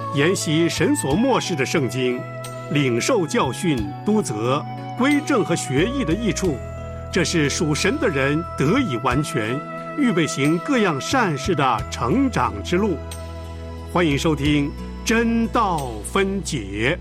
研习神所默示的圣经，领受教训、督责、归正和学义的益处，这是属神的人得以完全，预备行各样善事的成长之路。欢迎收听真道分解。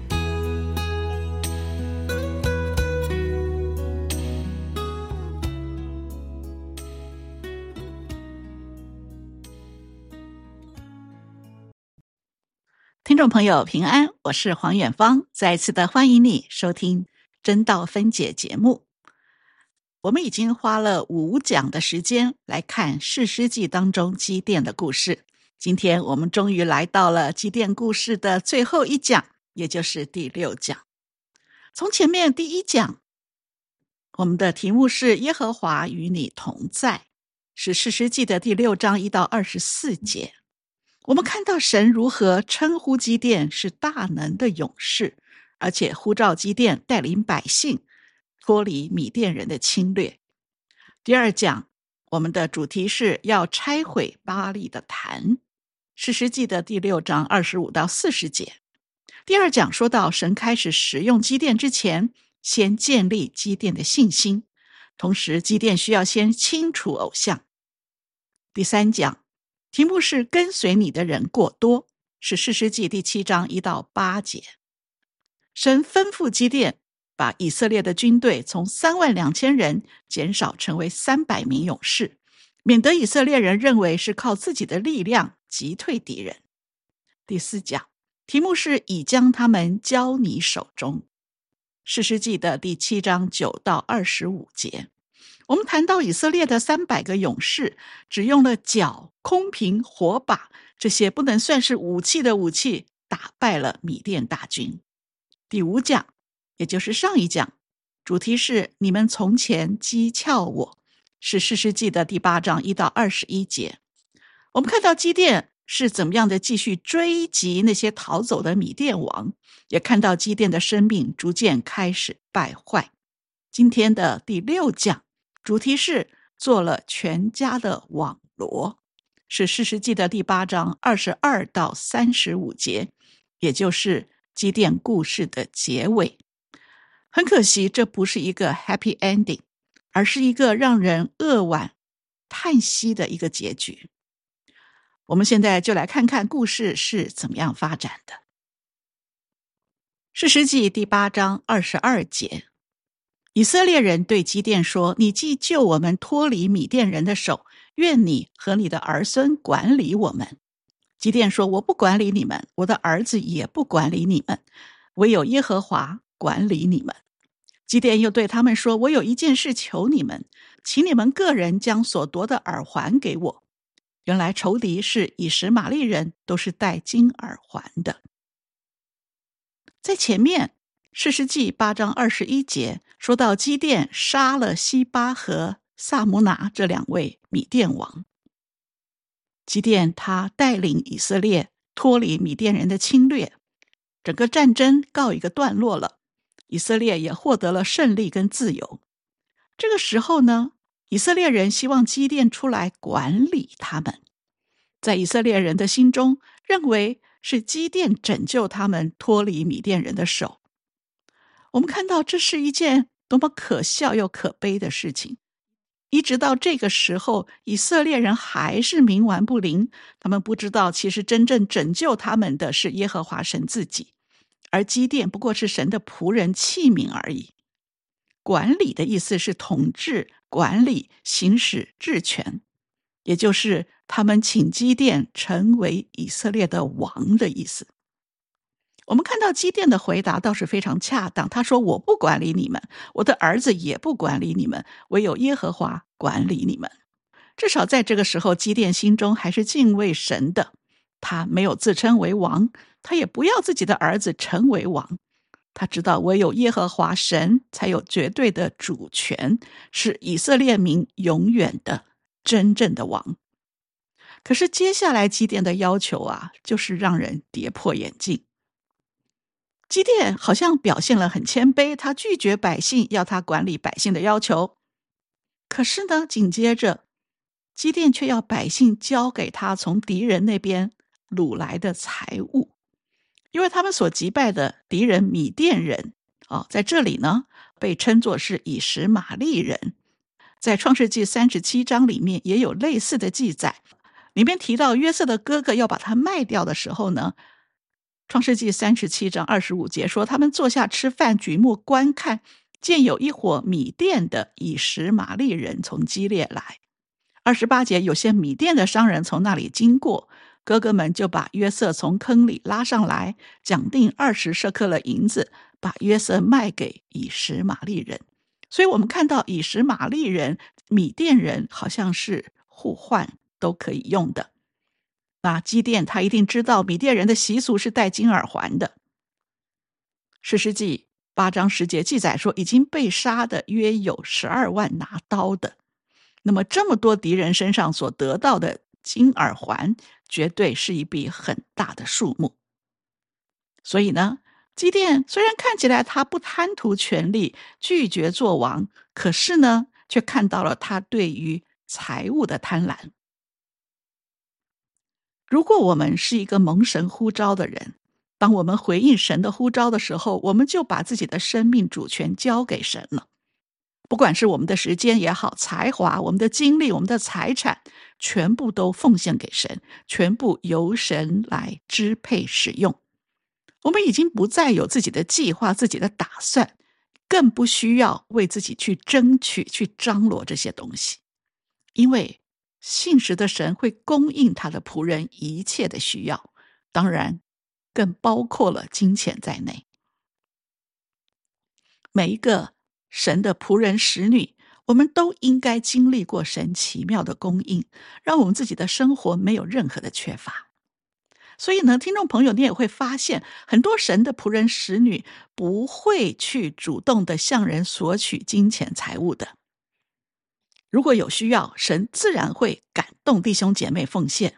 听众朋友平安，我是黄远芳，再一次的欢迎你收听真道分解节目。我们已经花了5讲的时间来看士师记当中基甸的故事，今天我们终于来到了基甸故事的最后一讲，也就是第6讲。从前面第1讲，我们的题目是耶和华与你同在，是士师记的第6章1到24节。我们看到神如何称呼基甸是大能的勇士，而且呼召基甸带领百姓脱离米甸人的侵略。第2讲，我们的主题是要拆毁巴力的坛，士师记的第6章25到40节。第2讲说到神开始使用基甸之前，先建立基甸的信心，同时基甸需要先清除偶像。第3讲题目是跟随你的人过多，是士师记第7章1到8节。神吩咐基甸把以色列的军队从32000人减少成为300名勇士，免得以色列人认为是靠自己的力量击退敌人。第4讲题目是已将他们交你手中，士师记的第7章9到25节。我们谈到以色列的300个勇士只用了角、空瓶、火把这些不能算是武器的武器，打败了米甸大军。第5讲也就是上一讲，主题是你们从前讥诮我，是士师记的第8章1到21节。我们看到基甸是怎么样的继续追击那些逃走的米甸王，也看到基甸的生命逐渐开始败坏。今天的第6讲主题是做了全家的网罗，是士师记的第8章22到35节，也就是基甸故事的结尾。很可惜，这不是一个 happy ending， 而是一个让人扼腕叹息的一个结局。我们现在就来看看故事是怎么样发展的。士师记第8章22节，以色列人对基甸说，你既救我们脱离米甸人的手，愿你和你的儿孙管理我们。基甸说，我不管理你们，我的儿子也不管理你们，唯有耶和华管理你们。基甸又对他们说，我有一件事求你们，请你们个人将所夺的耳环给我。原来仇敌是以实玛利人，都是戴金耳环的。在前面士师记8章21节说到基甸杀了西巴和萨姆拿这2位米甸王。基甸他带领以色列脱离米甸人的侵略，整个战争告一个段落了，以色列也获得了胜利跟自由。这个时候呢，以色列人希望基甸出来管理他们，在以色列人的心中认为是基甸拯救他们脱离米甸人的手。我们看到这是一件多么可笑又可悲的事情。一直到这个时候，以色列人还是冥顽不灵，他们不知道其实真正拯救他们的是耶和华神自己，而基甸不过是神的仆人器皿而已。管理的意思是统治、管理、行使治权，也就是他们请基甸成为以色列的王的意思。我们看到基甸的回答倒是非常恰当，他说，我不管理你们，我的儿子也不管理你们，唯有耶和华管理你们。至少在这个时候，基甸心中还是敬畏神的，他没有自称为王，他也不要自己的儿子成为王。他知道唯有耶和华神才有绝对的主权，是以色列民永远的真正的王。可是接下来基甸的要求就是让人跌破眼镜。基甸好像表现了很谦卑，他拒绝百姓要他管理百姓的要求。可是呢，紧接着基甸却要百姓交给他从敌人那边掳来的财物。 因为他们所击败的敌人米甸人在这里呢被称作是以实玛利人。在创世纪37章里面也有类似的记载，里面提到约瑟的哥哥要把他卖掉的时候呢，创世纪37章25节说，他们坐下吃饭，举目观看，见有一伙米甸的以实玛利人从基列来。28节，有些米甸的商人从那里经过，哥哥们就把约瑟从坑里拉上来，讲定20舍客勒银子，把约瑟卖给以实玛利人。所以我们看到以实玛利人、米甸人好像是互换都可以用的。那基甸他一定知道米甸人的习俗是戴金耳环的。士师记8章10节记载说，已经被杀的约有12万拿刀的。那么这么多敌人身上所得到的金耳环，绝对是一笔很大的数目。所以呢，基甸虽然看起来他不贪图权力，拒绝做王，可是呢，却看到了他对于财物的贪婪。如果我们是一个蒙神呼召的人，当我们回应神的呼召的时候，我们就把自己的生命主权交给神了。不管是我们的时间也好，才华、我们的精力、我们的财产，全部都奉献给神，全部由神来支配使用。我们已经不再有自己的计划、自己的打算，更不需要为自己去争取、去张罗这些东西，因为信实的神会供应他的仆人一切的需要，当然更包括了金钱在内。每一个神的仆人使女，我们都应该经历过神奇妙的供应，让我们自己的生活没有任何的缺乏。所以呢，听众朋友，你也会发现很多神的仆人使女不会去主动的向人索取金钱财物的。如果有需要，神自然会感动弟兄姐妹奉献。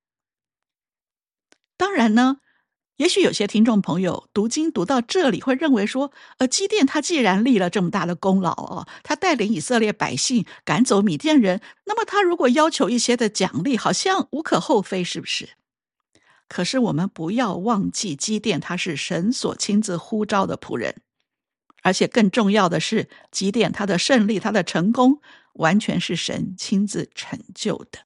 当然呢，也许有些听众朋友读经读到这里会认为说，基甸他既然立了这么大的功劳他带领以色列百姓赶走米甸人，那么他如果要求一些的奖励，好像无可厚非，是不是？可是我们不要忘记，基甸他是神所亲自呼召的仆人，而且更重要的是，基甸他的胜利、他的成功，完全是神亲自成就的。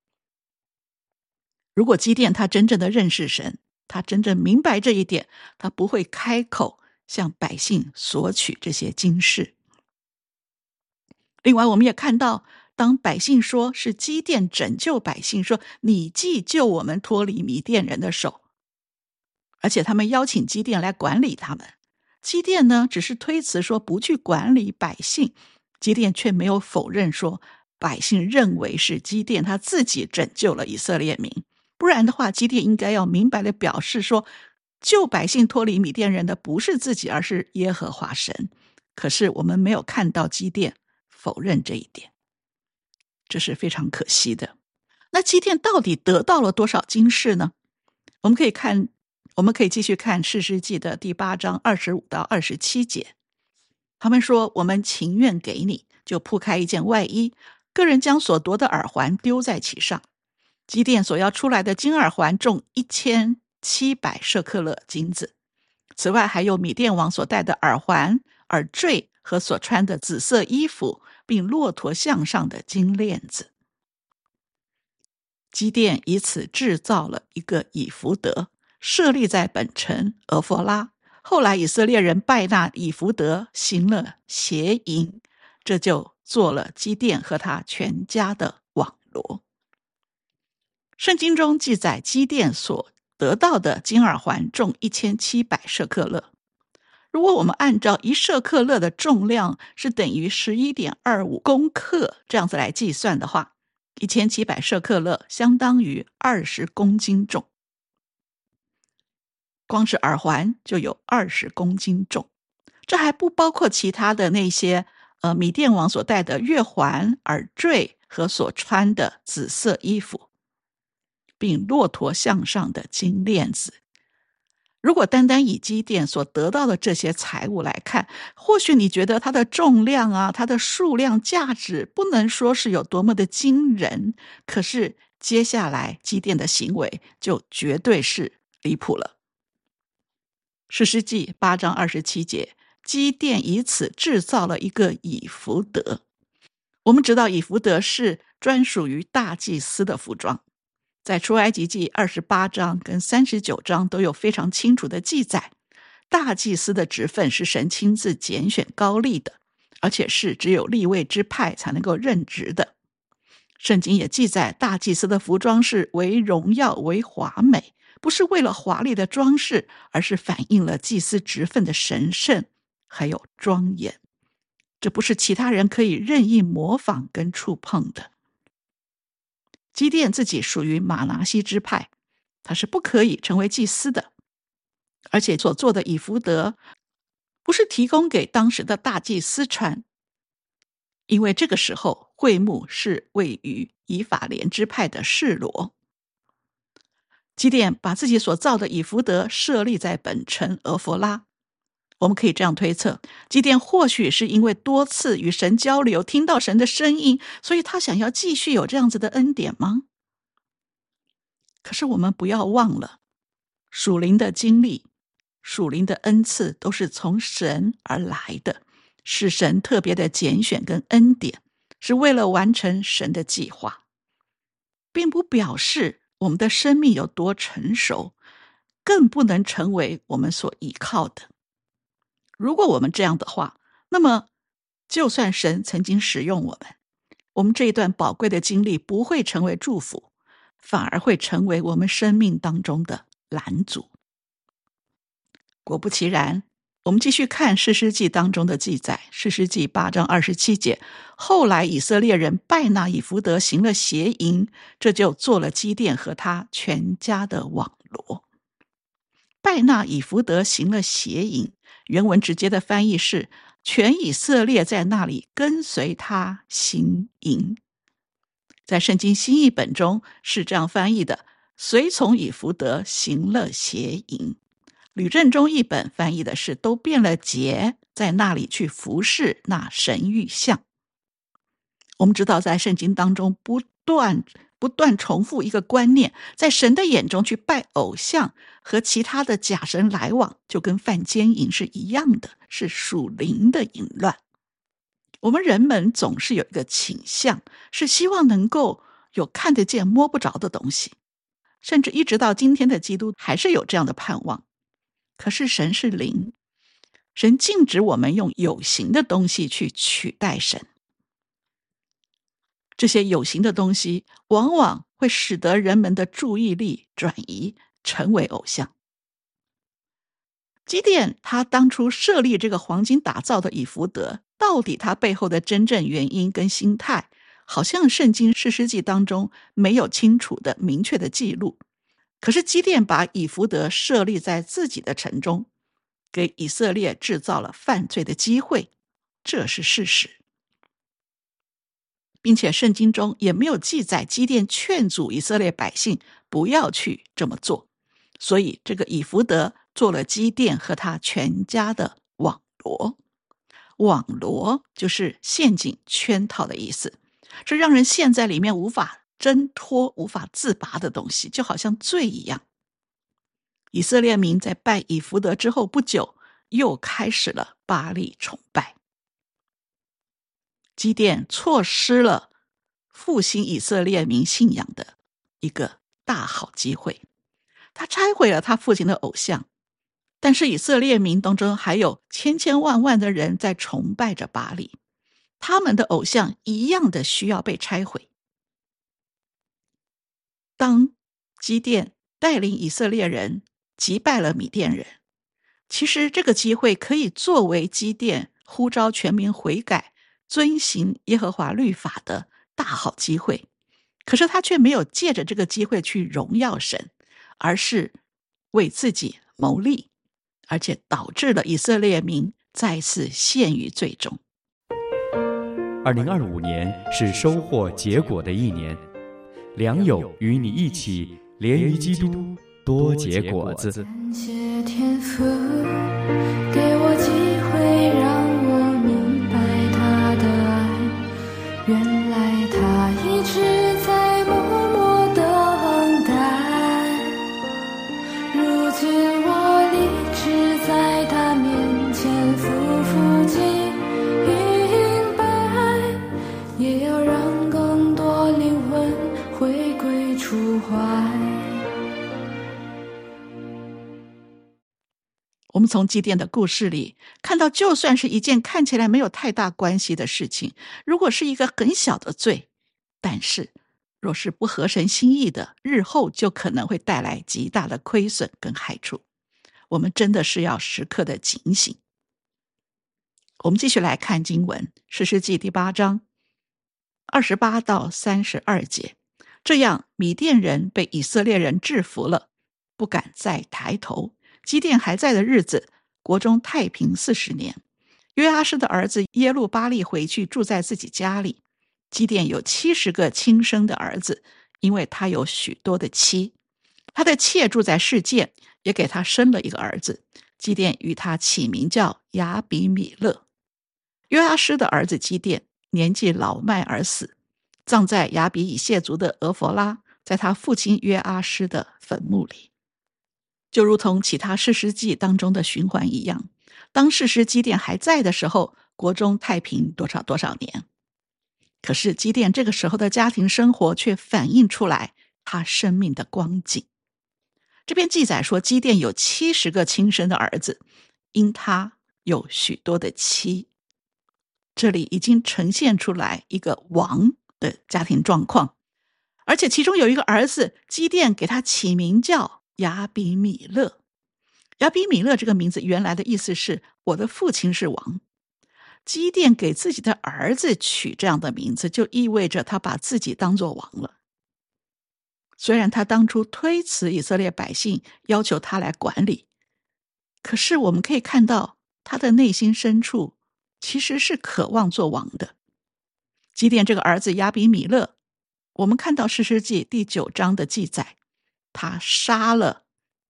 如果基甸他真正的认识神，他真正明白这一点，他不会开口向百姓索取这些金饰。另外，我们也看到，当百姓说是基甸拯救百姓，说你既救我们脱离米甸人的手，而且他们邀请基甸来管理他们，基甸呢只是推辞说不去管理百姓，基甸却没有否认说百姓认为是基甸他自己拯救了以色列民。不然的话，基甸应该要明白的表示说，救百姓脱离米甸人的不是自己，而是耶和华神。可是我们没有看到基甸否认这一点，这是非常可惜的。那基甸到底得到了多少金饰呢？我们可以继续看士师记的第8章25到27节。他们说，我们情愿给你，就铺开一件外衣，个人将所夺的耳环丢在其上。基甸所要出来的金耳环重1700舍客勒金子，此外还有米甸王所戴的耳环、耳坠和所穿的紫色衣服，并骆驼项上的金链子。基甸以此制造了一个以弗得，设立在本城俄弗拉。后来以色列人拜那以弗得，行了邪淫，这就做了基甸和他全家的网罗。圣经中记载，基甸所得到的金耳环重1700舍客勒。如果我们按照1舍客勒的重量是等于 11.25 公克这样子来计算的话，1700舍客勒相当于20公斤重。光是耳环就有20公斤重，这还不包括其他的那些米甸王所戴的月环、耳坠和所穿的紫色衣服，并骆驼项上的金链子。如果单单以基甸所得到的这些财物来看，或许你觉得它的重量它的数量价值不能说是有多么的惊人，可是接下来基甸的行为就绝对是离谱了。 士师记8章27节，基甸以此制造了一个以弗得。我们知道以弗得是专属于大祭司的服装，在出埃及记28章跟39章都有非常清楚的记载，大祭司的职分是神亲自拣选高立的，而且是只有利未支派才能够任职的。圣经也记载，大祭司的服装是为荣耀为华美，不是为了华丽的装饰，而是反映了祭司职分的神圣还有庄严。这不是其他人可以任意模仿跟触碰的。基甸自己属于玛拿西支派，他是不可以成为祭司的，而且所做的以弗得不是提供给当时的大祭司穿，因为这个时候会幕是位于以法莲支派的示罗。基甸把自己所造的以弗得设立在本城俄弗拉。我们可以这样推测，基甸或许是因为多次与神交流，听到神的声音，所以他想要继续有这样子的恩典吗？可是我们不要忘了，属灵的经历、属灵的恩赐都是从神而来的，是神特别的拣选跟恩典，是为了完成神的计划，并不表示我们的生命有多成熟，更不能成为我们所依靠的。如果我们这样的话，那么就算神曾经使用我们这一段宝贵的经历不会成为祝福，反而会成为我们生命当中的拦阻。果不其然，我们继续看士师记当中的记载，士师记8章27节，后来以色列人拜那以弗得行了邪淫，这就做了基甸和他全家的网罗。拜那以弗得行了邪淫，原文直接的翻译是全以色列在那里跟随他行淫。在圣经新译本中是这样翻译的，随从以弗得行了邪淫。吕正中译本翻译的是都变了节，在那里去服侍那神玉像。我们知道在圣经当中不断重复一个观念，在神的眼中去拜偶像和其他的假神来往，就跟犯奸淫是一样的，是属灵的淫乱。我们人们总是有一个倾向，是希望能够有看得见摸不着的东西，甚至一直到今天的基督还是有这样的盼望。可是神是灵，神禁止我们用有形的东西去取代神。这些有形的东西往往会使得人们的注意力转移，成为偶像。基甸他当初设立这个黄金打造的以弗得，到底他背后的真正原因跟心态，好像圣经士师记当中没有清楚的明确的记录。可是基甸把以弗得设立在自己的城中，给以色列制造了犯罪的机会，这是事实。并且圣经中也没有记载基甸劝阻以色列百姓不要去这么做，所以这个以弗得做了基甸和他全家的网罗。网罗就是陷阱圈套的意思，是让人陷在里面无法挣脱无法自拔的东西，就好像罪一样。以色列民在拜以弗得之后不久，又开始了巴力崇拜。基甸错失了复兴以色列民信仰的一个大好机会，他拆毁了他父亲的偶像，但是以色列民当中还有千千万万的人在崇拜着巴力，他们的偶像一样的需要被拆毁。当基甸带领以色列人击败了米甸人，其实这个机会可以作为基甸呼召全民悔改遵行耶和华律法的大好机会，可是他却没有借着这个机会去荣耀神，而是为自己谋利，而且导致了以色列民再次陷于罪中。 2025年是收获结果的一年，良友与你一起连于基督，多结果子。 感谢天父给我机会，让我明白他的爱，原来他一直在默默等待，如今我立志在我们从基甸的故事里看到，就算是一件看起来没有太大关系的事情，如果是一个很小的罪，但是若是不合神心意的，日后就可能会带来极大的亏损跟害处。我们真的是要时刻的警醒。我们继续来看经文，士师记第8章28到32节。这样，米甸人被以色列人制服了，不敢再抬头。基甸还在的日子，国中太平40年。约阿施的儿子耶路巴力回去住在自己家里。基甸有70个亲生的儿子，因为他有许多的妻。他的妾住在示剑，也给他生了一个儿子。基甸与他起名叫亚比米勒。约阿施的儿子基甸年纪老迈而死，葬在亚比以谢族的俄弗拉，在他父亲约阿施的坟墓里。就如同其他士师记当中的循环一样，当士师基甸还在的时候，国中太平多少年。可是基甸这个时候的家庭生活却反映出来他生命的光景。这边记载说，基甸有70个亲生的儿子，因他有许多的妻。这里已经呈现出来一个王的家庭状况，而且其中有一个儿子，基甸给他起名叫亚比米勒。亚比米勒这个名字原来的意思是我的父亲是王。基甸给自己的儿子取这样的名字，就意味着他把自己当作王了。虽然他当初推辞以色列百姓，要求他来管理，可是我们可以看到他的内心深处其实是渴望做王的。基甸这个儿子亚比米勒，我们看到士师记第9章的记载，他杀了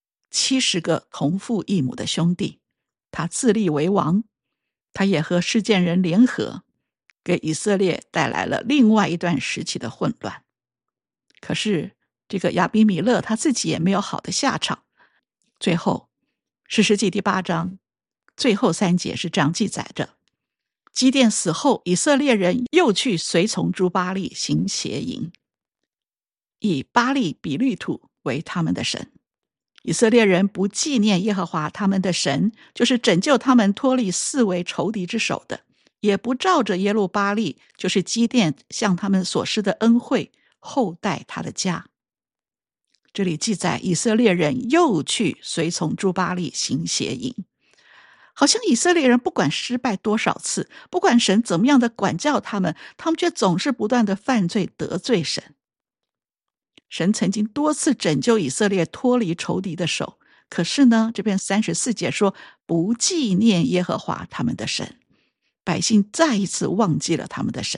70个同父异母的兄弟，他自立为王，他也和示剑人联合，给以色列带来了另外一段时期的混乱。可是这个亚比米勒他自己也没有好的下场。最后士师记第8章最后3节是这样记载着：基甸死后，以色列人又去随从诸巴力行邪淫，以巴力比律土为他们的神。以色列人不纪念耶和华他们的神，就是拯救他们脱离四围仇敌之手的，也不照着耶路巴力，就是基甸向他们所施的恩惠，厚待他的家。这里记载以色列人又去随从诸巴力行邪淫，好像以色列人不管失败多少次，不管神怎么样的管教他们，他们却总是不断的犯罪得罪神。神曾经多次拯救以色列脱离仇敌的手，可是呢，这边34节说不纪念耶和华他们的神，百姓再一次忘记了他们的神。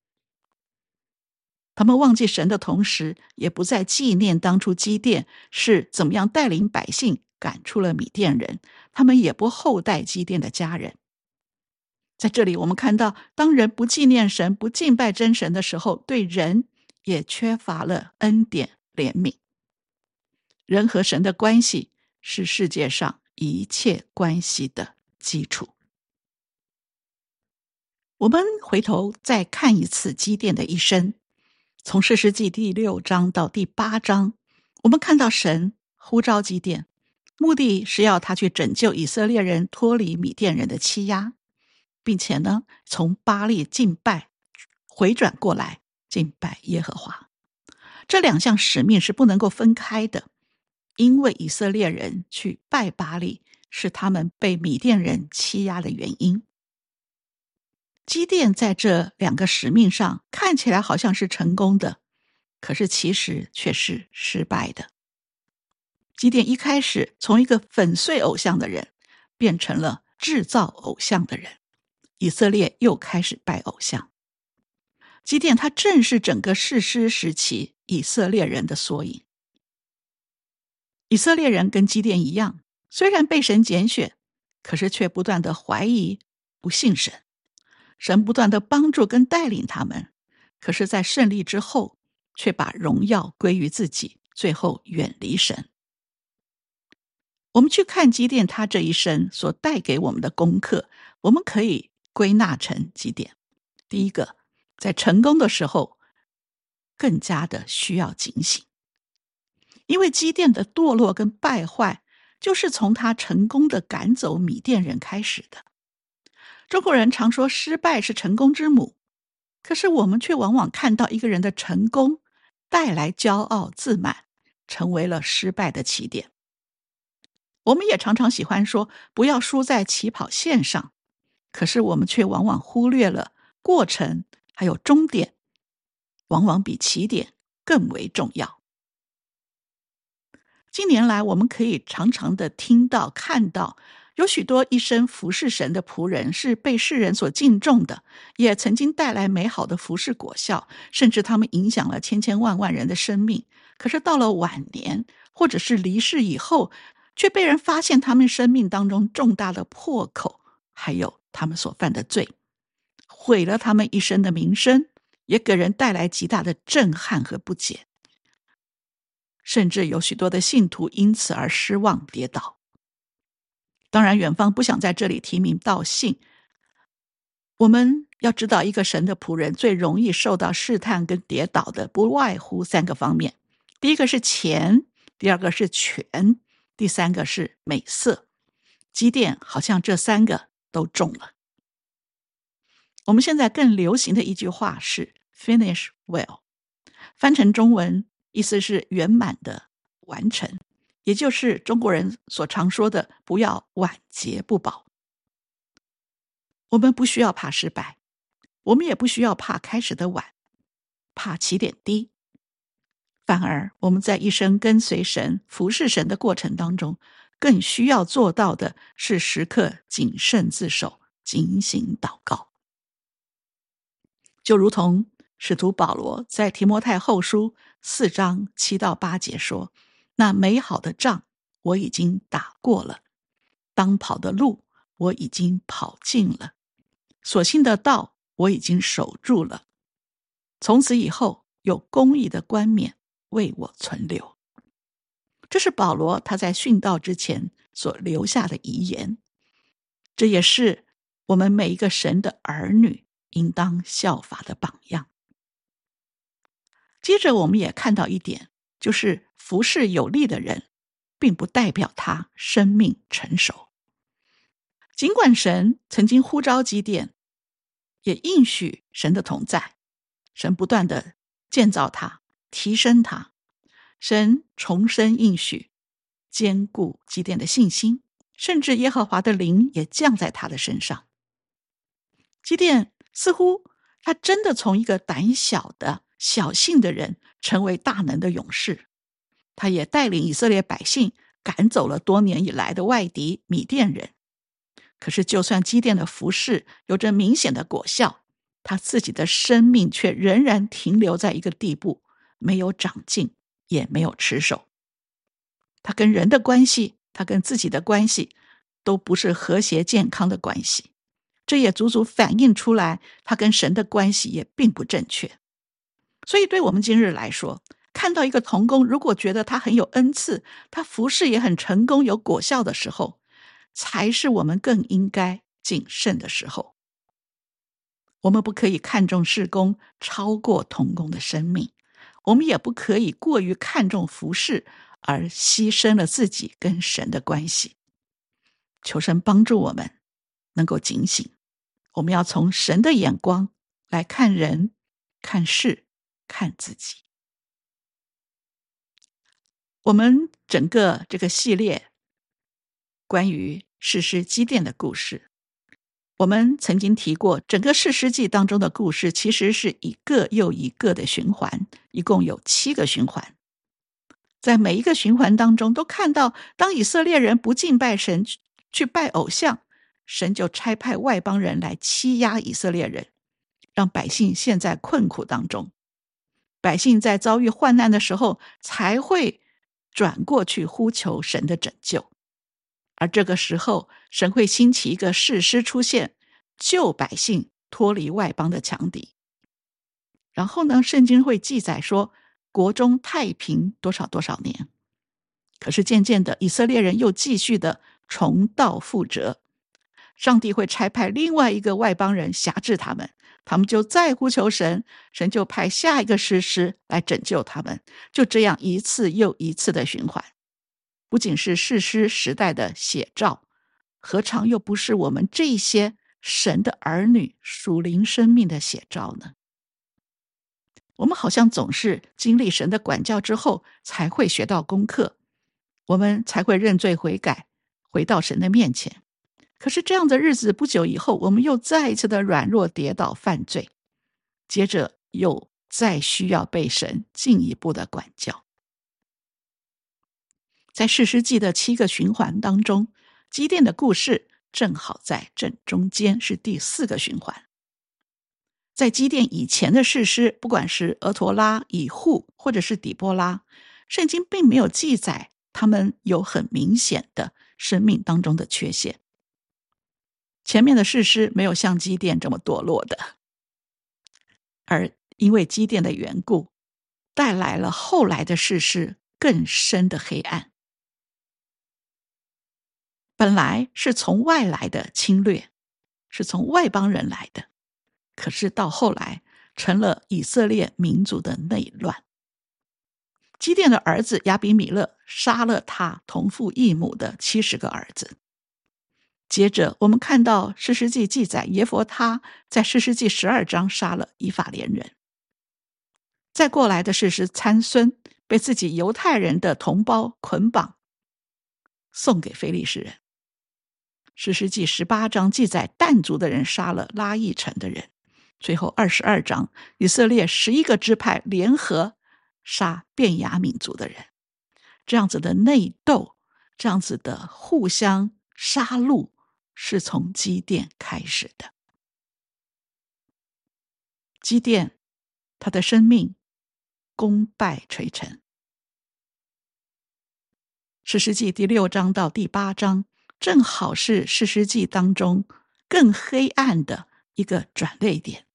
他们忘记神的同时，也不再纪念当初基甸是怎么样带领百姓赶出了米甸人，他们也不厚待基甸的家人。在这里我们看到，当人不纪念神，不敬拜真神的时候，对人也缺乏了恩典怜悯。人和神的关系是世界上一切关系的基础。我们回头再看一次基甸的一生，从士师记第6章到第8章，我们看到神呼召基甸，目的是要他去拯救以色列人脱离米甸人的欺压，并且呢，从巴力敬拜回转过来敬拜耶和华。这2项使命是不能够分开的，因为以色列人去拜巴力是他们被米甸人欺压的原因。基甸在这2个使命上看起来好像是成功的，可是其实却是失败的。基甸一开始从一个粉碎偶像的人变成了制造偶像的人，以色列又开始拜偶像。基甸他正是整个士师时期以色列人的缩影。以色列人跟基甸一样，虽然被神拣选，可是却不断的怀疑不信神。神不断的帮助跟带领他们，可是在胜利之后却把荣耀归于自己，最后远离神。我们去看基甸他这一生所带给我们的功课，我们可以归纳成几点。第一个，在成功的时候更加的需要警醒，因为基甸的堕落跟败坏就是从他成功的赶走米甸人开始的。中国人常说失败是成功之母，可是我们却往往看到一个人的成功带来骄傲自满，成为了失败的起点。我们也常常喜欢说不要输在起跑线上，可是我们却往往忽略了过程还有终点，往往比起点更为重要。近年来我们可以常常的听到看到有许多一生服侍神的仆人是被世人所敬重的，也曾经带来美好的服侍果效，甚至他们影响了千千万万人的生命。可是到了晚年或者是离世以后，却被人发现他们生命当中重大的破口，还有他们所犯的罪，毁了他们一生的名声，也给人带来极大的震撼和不解。甚至有许多的信徒因此而失望跌倒。当然远方不想在这里提名道姓，我们要知道一个神的仆人最容易受到试探跟跌倒的不外乎3个方面。第一个是钱，第二个是权，第三个是美色。基甸好像这3个都中了。我们现在更流行的一句话是 finish well， 翻成中文意思是圆满的完成，也就是中国人所常说的不要晚节不保。我们不需要怕失败，我们也不需要怕开始的晚，怕起点低。反而我们在一生跟随神服侍神的过程当中，更需要做到的是时刻谨慎自守，警醒祷告。就如同使徒保罗在提摩太后书4章7到8节说，那美好的仗我已经打过了，当跑的路我已经跑尽了，所信的道我已经守住了，从此以后有公义的冠冕为我存留。这是保罗他在殉道之前所留下的遗言，这也是我们每一个神的儿女应当效法的榜样。接着我们也看到一点，就是服事有力的人并不代表他生命成熟。尽管神曾经呼召基甸，也应许神的同在，神不断的建造他，提升他，神重申应许，坚固基甸的信心，甚至耶和华的灵也降在他的身上。基甸似乎他真的从一个胆小的小信的人成为大能的勇士，他也带领以色列百姓赶走了多年以来的外敌米甸人。可是就算基甸的服事有着明显的果效，他自己的生命却仍然停留在一个地步，没有长进，也没有持守。他跟人的关系，他跟自己的关系都不是和谐健康的关系，这也足足反映出来他跟神的关系也并不正确。所以对我们今日来说，看到一个同工如果觉得他很有恩赐，他服事也很成功有果效的时候，才是我们更应该谨慎的时候。我们不可以看重事工超过同工的生命，我们也不可以过于看重服事而牺牲了自己跟神的关系。求神帮助我们能够警醒，我们要从神的眼光来看人、看事、看自己。我们整个这个系列关于士师基甸的故事，我们曾经提过，整个士师记当中的故事其实是一个又一个的循环，一共有7个循环。在每一个循环当中都看到，当以色列人不敬拜神，去拜偶像，神就差派外邦人来欺压以色列人，让百姓陷在困苦当中。百姓在遭遇患难的时候才会转过去呼求神的拯救，而这个时候神会兴起一个士师出现，救百姓脱离外邦的强敌。然后呢，圣经会记载说国中太平多少多少年。可是渐渐的以色列人又继续的重蹈覆辙，上帝会差派另外一个外邦人辖制他们，他们就再呼求神，神就派下一个士师来拯救他们，就这样一次又一次的循环。 不仅是士师时代的写照，何尝又不是我们这些神的儿女属灵生命的写照呢？我们好像总是经历神的管教之后，才会学到功课，我们才会认罪悔改，回到神的面前。可是这样的日子不久以后，我们又再一次的软弱跌倒犯罪，接着又再需要被神进一步的管教。在士师记的7个循环当中，基甸的故事正好在正中间，是第4个循环。在基甸以前的士师，不管是俄陀拉、以户或者是底波拉，圣经并没有记载他们有很明显的生命当中的缺陷。前面的士师没有像基甸这么堕落的，而因为基甸的缘故，带来了后来的士师更深的黑暗。本来是从外来的侵略，是从外邦人来的，可是到后来成了以色列民族的内乱。基甸的儿子亚比米勒杀了他同父异母的70个儿子。接着我们看到士师记记载，耶弗他在士师记12章杀了以法莲人。再过来的士师参孙被自己犹太人的同胞捆绑送给非利士人。士师记18章记载但族的人杀了拉邑城的人。最后22章以色列11个支派联合杀便雅悯族的人。这样子的内斗，这样子的互相杀戮，是从基甸开始的。基甸他的生命功败垂成。士师记第6章到第8章正好是士师记当中更黑暗的一个转捩点。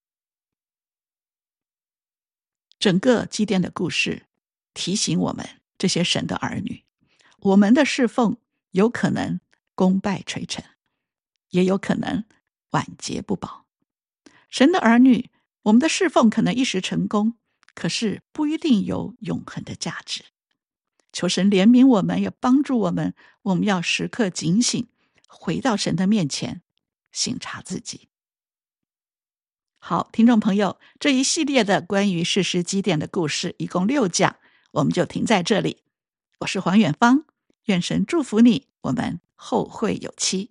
整个基甸的故事提醒我们这些神的儿女，我们的侍奉有可能功败垂成，也有可能晚节不保。神的儿女，我们的侍奉可能一时成功，可是不一定有永恒的价值。求神怜悯我们，也帮助我们，我们要时刻警醒，回到神的面前，省察自己。好，听众朋友，这一系列的关于士师基甸的故事一共6讲，我们就停在这里。我是黄远芳，愿神祝福你，我们后会有期。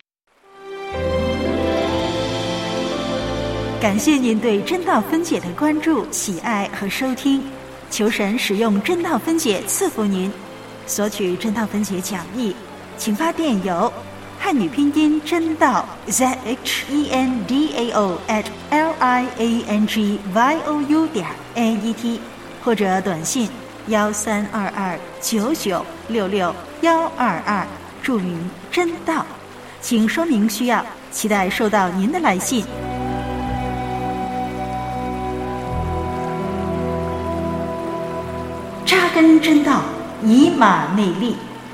感谢您对真道分解的关注、喜爱和收听，求神使用真道分解赐福您。索取真道分解讲义，请发电邮汉语拼音真道 ZHENDAO@LIANGYOU.net 或者短信132299662122，注明真道，请说明需要，期待收到您的来信。扎根真道，以马内利。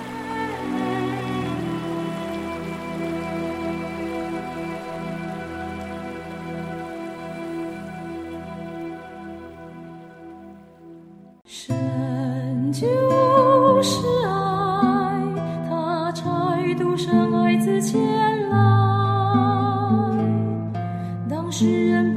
神就是爱，他差独生爱子前来，当世人